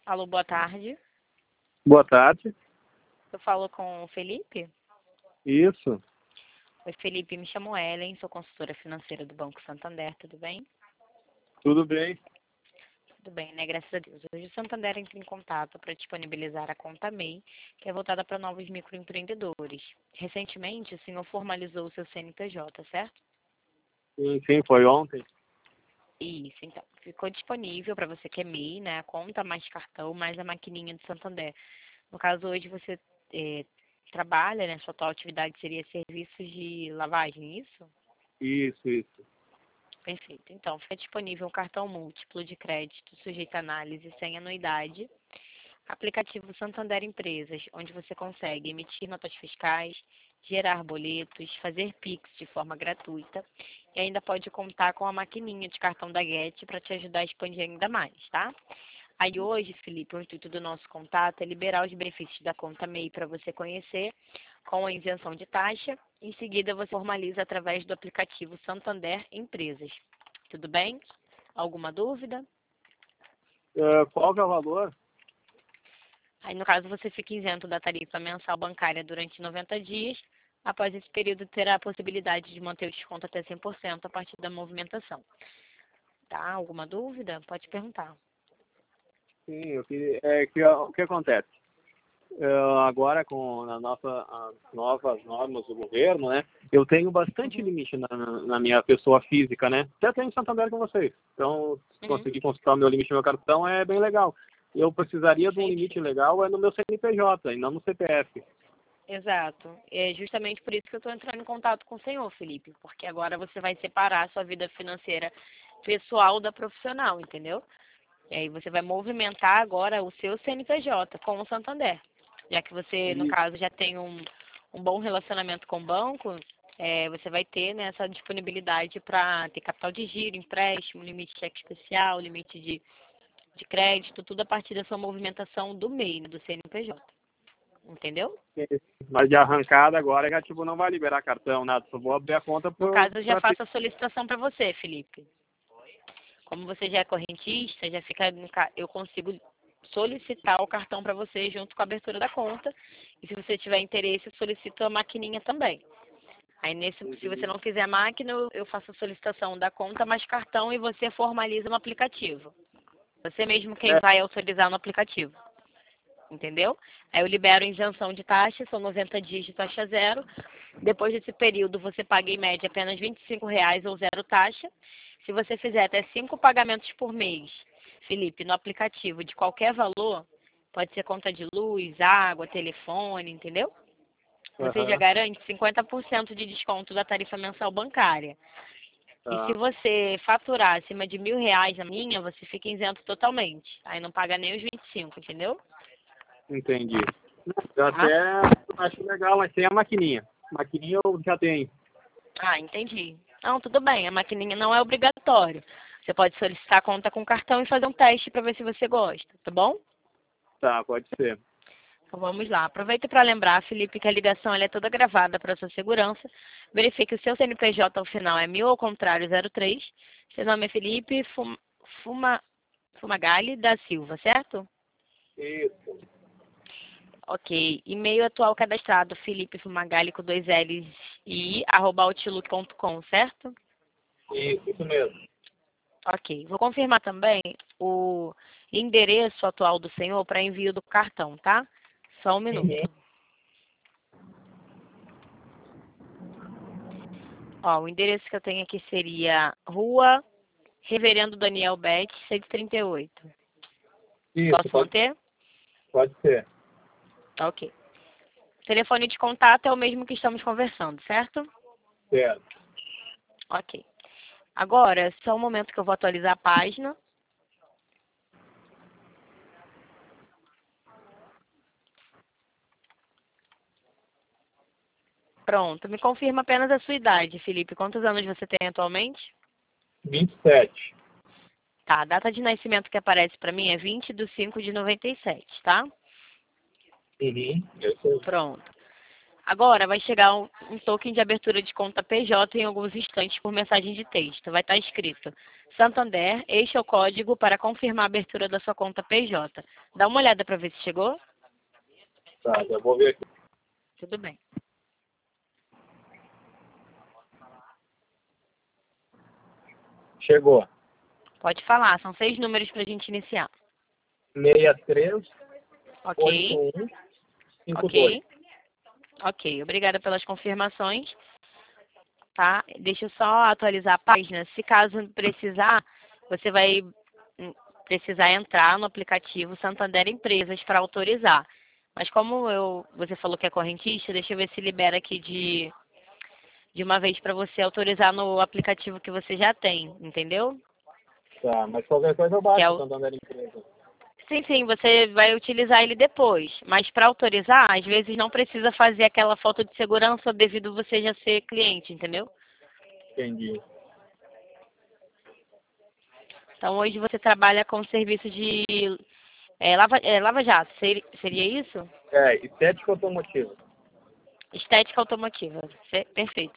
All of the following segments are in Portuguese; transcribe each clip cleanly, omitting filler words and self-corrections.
Alô, boa tarde. Boa tarde. Eu falo com o Felipe? Isso. Oi, Felipe, me chamo Ellen, sou consultora financeira do Banco Santander, tudo bem? Tudo bem? Tudo bem, né? Graças a Deus. Hoje o Santander entra em contato para disponibilizar a conta MEI, que é voltada para novos microempreendedores. Recentemente, o senhor formalizou o seu CNPJ, certo? Sim, foi ontem. Isso, então. Ficou disponível para você que é MEI, né? A conta mais cartão, mais a maquininha do Santander. No caso, hoje você trabalha, né? Sua atual atividade seria serviços de lavagem, isso? Isso. Perfeito. Então, fica disponível um cartão múltiplo de crédito sujeito a análise sem anuidade, aplicativo Santander Empresas, onde você consegue emitir notas fiscais, gerar boletos, fazer Pix de forma gratuita e ainda pode contar com a maquininha de cartão da Get para te ajudar a expandir ainda mais, tá? Aí hoje, Felipe, o intuito do nosso contato é liberar os benefícios da conta MEI para você conhecer, com a isenção de taxa. Em seguida, você formaliza através do aplicativo Santander Empresas. Tudo bem? Alguma dúvida? Qual que é o valor? Aí, no caso, você fica isento da tarifa mensal bancária durante 90 dias. Após esse período, terá a possibilidade de manter o desconto até 100% a partir da movimentação. Tá? Alguma dúvida? Pode perguntar. Sim, o que acontece? Agora, com as novas normas do governo, né? Eu tenho bastante limite na minha pessoa física, né? Até tenho em Santander com vocês. Então, se conseguir consultar o meu limite no meu cartão, é bem legal. Eu precisaria de um limite legal no meu CNPJ e não no CPF. Exato. É justamente por isso que eu estou entrando em contato com o senhor, Felipe, porque agora você vai separar a sua vida financeira pessoal da profissional, entendeu? E aí você vai movimentar agora o seu CNPJ com o Santander. Já que você, no caso, já tem um bom relacionamento com o banco, você vai ter, né, essa disponibilidade para ter capital de giro, empréstimo, limite de cheque especial, limite de crédito, tudo a partir da sua movimentação do MEI, né, do CNPJ. Entendeu? Mas de arrancada agora já não vai liberar cartão, nada. Só vou abrir a conta No caso, eu já para ter. faço a solicitação para você, Felipe. Como você já é correntista, já fica, eu consigo solicitar o cartão para você junto com a abertura da conta. E se você tiver interesse, eu solicito a maquininha também. Aí, se você não quiser a máquina, eu faço a solicitação da conta mais cartão e você formaliza no aplicativo. Você mesmo quem vai autorizar no aplicativo. Entendeu? Aí eu libero isenção de taxa, são 90 dias de taxa zero. Depois desse período, você paga em média apenas R$ 25 ou zero taxa. Se você fizer até 5 pagamentos por mês, Felipe, no aplicativo de qualquer valor, pode ser conta de luz, água, telefone, entendeu? Você já garante 50% de desconto da tarifa mensal bancária. E se você faturar acima de R$ 1.000 na minha, você fica isento totalmente. Aí não paga nem os 25, entendeu? Entendi. Eu até acho legal, mas tem a maquininha. Maquininha eu já tenho. Ah, entendi. Não, tudo bem. A maquininha não é obrigatório. Você pode solicitar a conta com cartão e fazer um teste para ver se você gosta, tá bom? Tá, pode ser. Então vamos lá. Aproveita para lembrar, Felipe, que a ligação ela é toda gravada para sua segurança. Verifique o seu CNPJ ao final é 1000 ao contrário 03. Seu nome é Felipe Fumagalli da Silva, certo? Isso. Ok. E-mail atual cadastrado, Felipe Fumagalli com 2 L's e @outlook.com, certo? Isso mesmo. Ok. Vou confirmar também o endereço atual do senhor para envio do cartão, tá? Só um minuto. Ó, o endereço que eu tenho aqui seria Rua Reverendo Daniel Bete, 138. Isso, Posso manter? pode ser. Ok. O telefone de contato é o mesmo que estamos conversando, certo? Certo. Ok. Agora, só um momento que eu vou atualizar a página. Pronto. Me confirma apenas a sua idade, Felipe. Quantos anos você tem atualmente? 27. Tá. A data de nascimento que aparece para mim é 20/5/97, tá? Uhum. Pronto. Agora vai chegar um token de abertura de conta PJ em alguns instantes por mensagem de texto. Vai estar escrito: Santander, este é o código para confirmar a abertura da sua conta PJ. Dá uma olhada para ver se chegou. Tá, já vou ver aqui. Tudo bem. Chegou. Pode falar, são 6 números para a gente iniciar. 63 Ok, 81 52. ok, ok. Obrigada pelas confirmações. Tá? Deixa eu só atualizar a página. Se caso precisar, você vai precisar entrar no aplicativo Santander Empresas para autorizar. Mas como você falou que é correntista, deixa eu ver se libera aqui de uma vez para você autorizar no aplicativo que você já tem, entendeu? Tá, mas qualquer coisa eu Que baixo é o o... Santander Empresa. Sim, sim, você vai utilizar ele depois. Mas para autorizar, às vezes não precisa fazer aquela foto de segurança devido você já ser cliente, entendeu? Entendi. Então hoje você trabalha com serviço de Lava Jato, seria isso? Estética automotiva. Estética automotiva. Perfeito.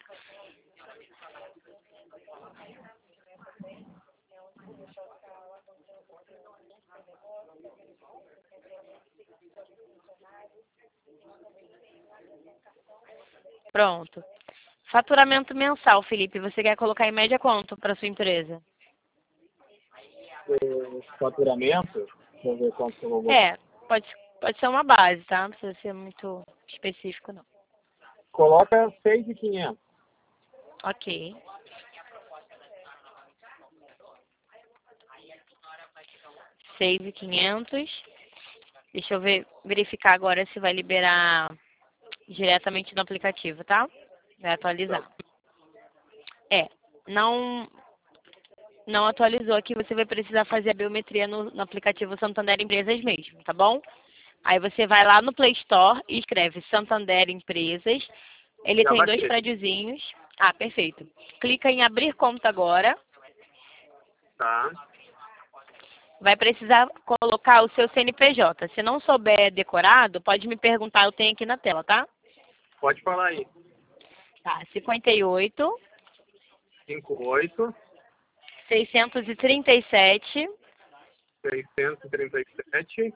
Pronto. Faturamento mensal, Felipe. Você quer colocar em média quanto para sua empresa? O faturamento, deixa eu ver quanto que eu vou botar. É, pode ser uma base, tá? Não precisa ser muito específico, não. Coloca 6.500. Ok. Seis e quinhentos. Deixa eu verificar agora se vai liberar diretamente no aplicativo, tá? Vai atualizar. Não, não atualizou aqui, você vai precisar fazer a biometria no aplicativo Santander Empresas mesmo, tá bom? Aí você vai lá no Play Store e escreve Santander Empresas. Ele Já tem 2 baixei. prédiozinhos. Ah, perfeito. Clica em abrir conta agora. Tá. Vai precisar colocar o seu CNPJ. Se não souber decorado, pode me perguntar, eu tenho aqui na tela, tá? Pode falar aí. Tá, 58 58 637 637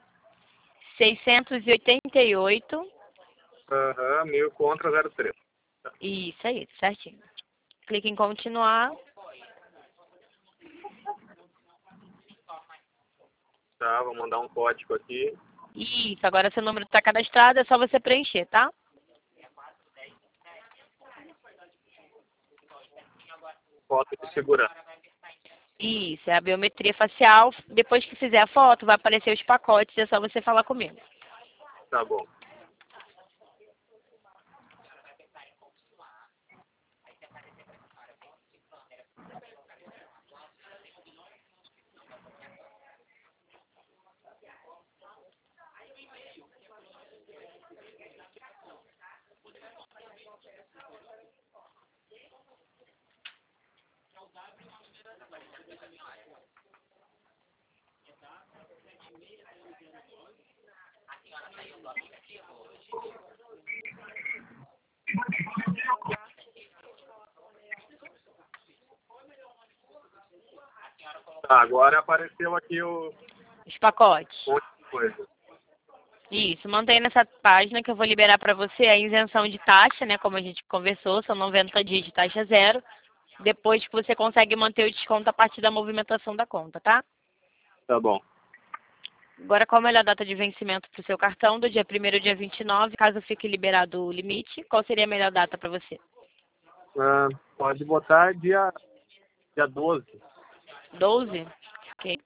688. 1000 contra 03. Isso aí, certinho. Clique em continuar. Tá, vou mandar um código aqui. Isso, agora seu número está cadastrado, é só você preencher, tá? Foto de segurança. Isso, é a biometria facial. Depois que fizer a foto, vai aparecer os pacotes, é só você falar comigo. Tá bom. Tá, agora apareceu aqui o Os pacotes. monte de coisa. Isso, mantém nessa página que eu vou liberar para você a isenção de taxa, né? Como a gente conversou, são 90 dias de taxa zero. Depois que você consegue manter o desconto a partir da movimentação da conta, tá? Tá bom. Agora, qual a melhor data de vencimento para o seu cartão? Do dia 1º ao dia 29, caso fique liberado o limite, qual seria a melhor data para você? Pode botar dia 12. 12? Ok.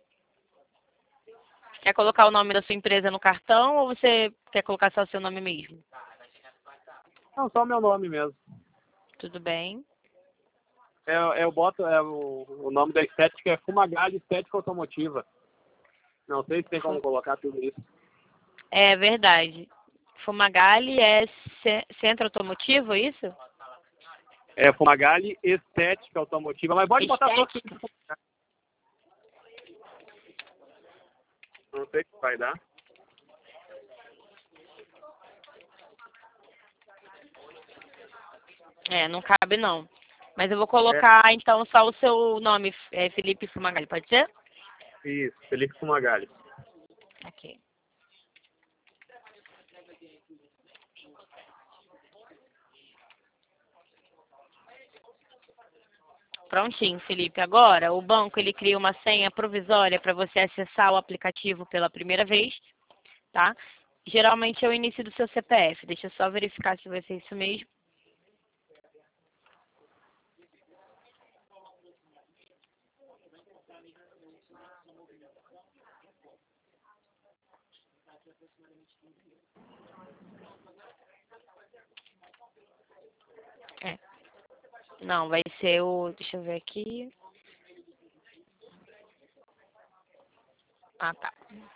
Quer colocar o nome da sua empresa no cartão ou você quer colocar só o seu nome mesmo? Não, só meu nome mesmo. Tudo bem. Eu boto, o nome da estética é Fumagalli Estética Automotiva. Não sei se tem como colocar tudo isso. É verdade. Fumagalli é centro automotivo, é isso? É Fumagalli Estética Automotiva, mas pode botar só tudo. Estética. Não sei se vai dar. Não cabe não. Mas eu vou colocar, então, só o seu nome, Felipe Fumagalli, pode ser? Isso, Felipe Fumagalli. Aqui. Prontinho, Felipe. Agora, o banco ele cria uma senha provisória para você acessar o aplicativo pela primeira vez, tá? Geralmente é o início do seu CPF. Deixa eu só verificar se vai ser isso mesmo. Não, vai ser o... Deixa eu ver aqui. Ah, tá.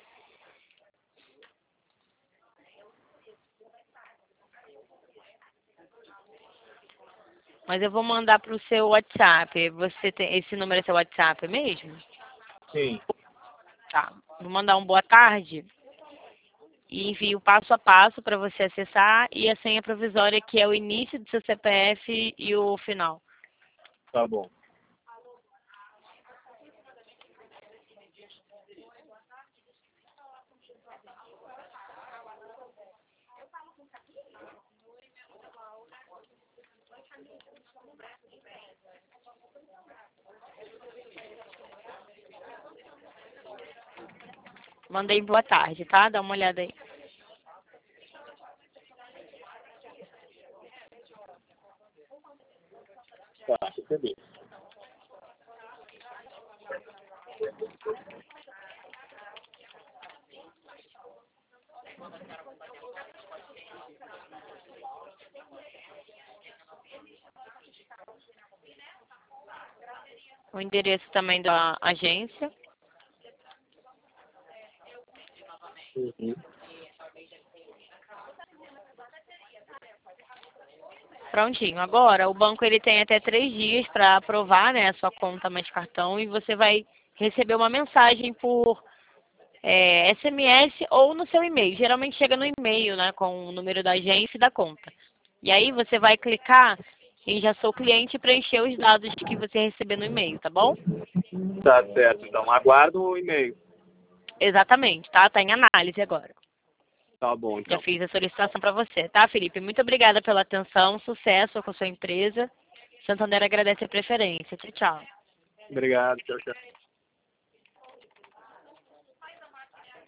Mas eu vou mandar para o seu WhatsApp. Você tem... Esse número é seu WhatsApp mesmo? Sim. Tá. Vou mandar um boa tarde e envio passo a passo para você acessar e a senha provisória que é o início do seu CPF e o final. Tá bom. Mandei boa tarde, tá? Dá uma olhada aí. Tá, recebi. O endereço também da agência. Uhum. Prontinho. Agora, o banco ele tem até 3 dias para aprovar, né, a sua conta mais cartão e você vai receber uma mensagem por SMS ou no seu e-mail. Geralmente chega no e-mail, né, com o número da agência e da conta. E aí você vai clicar em Já Sou Cliente e preencher os dados que você receber no e-mail, tá bom? Tá certo. Então, aguardo o e-mail. Exatamente, tá? Tá em análise agora. Tá bom, Já então. fiz a solicitação para você, tá, Felipe? Muito obrigada pela atenção, sucesso com a sua empresa. Santander agradece a preferência. Tchau, tchau. Obrigado. Tchau, tchau.